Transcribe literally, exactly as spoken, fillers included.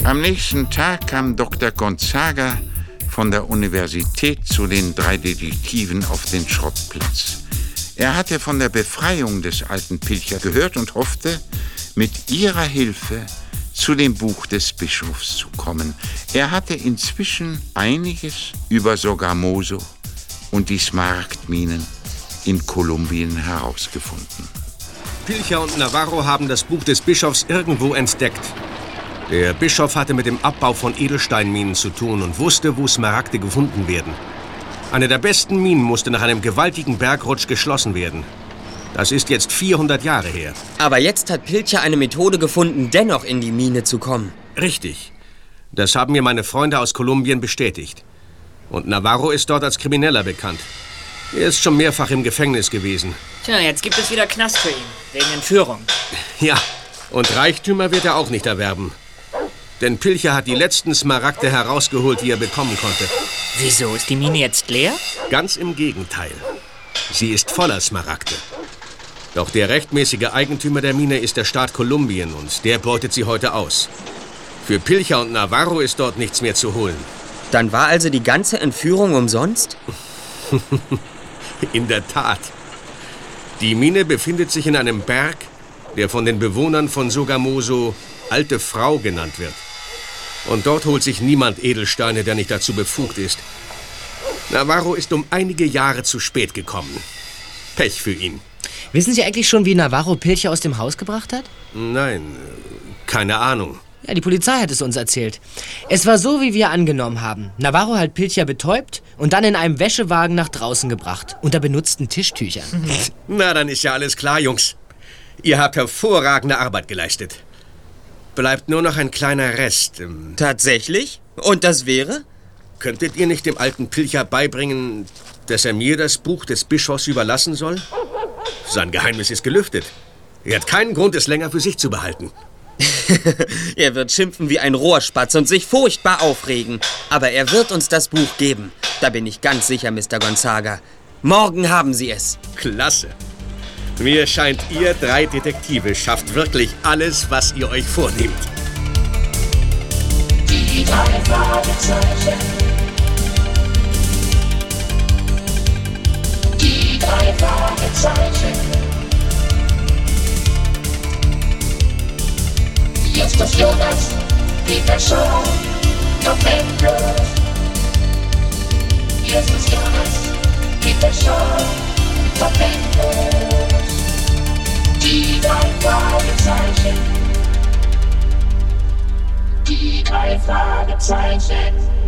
Am nächsten Tag kam Doktor Gonzaga von der Universität zu den drei Detektiven auf den Schrottplatz. Er hatte von der Befreiung des alten Pilcher gehört und hoffte, mit ihrer Hilfe zu dem Buch des Bischofs zu kommen. Er hatte inzwischen einiges über Sogamoso und die Smaragdminen in Kolumbien herausgefunden. Pilcher und Navarro haben das Buch des Bischofs irgendwo entdeckt. Der Bischof hatte mit dem Abbau von Edelsteinminen zu tun und wusste, wo Smaragde gefunden werden. Eine der besten Minen musste nach einem gewaltigen Bergrutsch geschlossen werden. Das ist jetzt vierhundert Jahre her. Aber jetzt hat Pilcher eine Methode gefunden, dennoch in die Mine zu kommen. Richtig. Das haben mir meine Freunde aus Kolumbien bestätigt. Und Navarro ist dort als Krimineller bekannt. Er ist schon mehrfach im Gefängnis gewesen. Tja, jetzt gibt es wieder Knast für ihn, wegen Entführung. Ja, und Reichtümer wird er auch nicht erwerben. Denn Pilcher hat die letzten Smaragde herausgeholt, die er bekommen konnte. Wieso, ist die Mine jetzt leer? Ganz im Gegenteil. Sie ist voller Smaragde. Doch der rechtmäßige Eigentümer der Mine ist der Staat Kolumbien und der beutet sie heute aus. Für Pilcher und Navarro ist dort nichts mehr zu holen. Dann war also die ganze Entführung umsonst? In der Tat. Die Mine befindet sich in einem Berg, der von den Bewohnern von Sogamoso Alte Frau genannt wird. Und dort holt sich niemand Edelsteine, der nicht dazu befugt ist. Navarro ist um einige Jahre zu spät gekommen. Pech für ihn. Wissen Sie eigentlich schon, wie Navarro Pilcher aus dem Haus gebracht hat? Nein, keine Ahnung. Ja, die Polizei hat es uns erzählt. Es war so, wie wir angenommen haben. Navarro hat Pilcher betäubt und dann in einem Wäschewagen nach draußen gebracht, unter benutzten Tischtüchern. Na, dann ist ja alles klar, Jungs. Ihr habt hervorragende Arbeit geleistet. Bleibt nur noch ein kleiner Rest. Tatsächlich? Und das wäre? Könntet ihr nicht dem alten Pilcher beibringen, dass er mir das Buch des Bischofs überlassen soll? Sein Geheimnis ist gelüftet. Er hat keinen Grund, es länger für sich zu behalten. Er wird schimpfen wie ein Rohrspatz und sich furchtbar aufregen. Aber er wird uns das Buch geben. Da bin ich ganz sicher, Mister Gonzaga. Morgen haben Sie es. Klasse. Mir scheint, ihr drei Detektive schafft wirklich alles, was ihr euch vornehmt. Die drei Fragezeichen. Die drei Fragezeichen. Jetzt ist Jonas, die Person, noch endlos. Jetzt ist Jonas, die Person, noch endlos. Die drei Fragezeichen. Die drei Fragezeichen.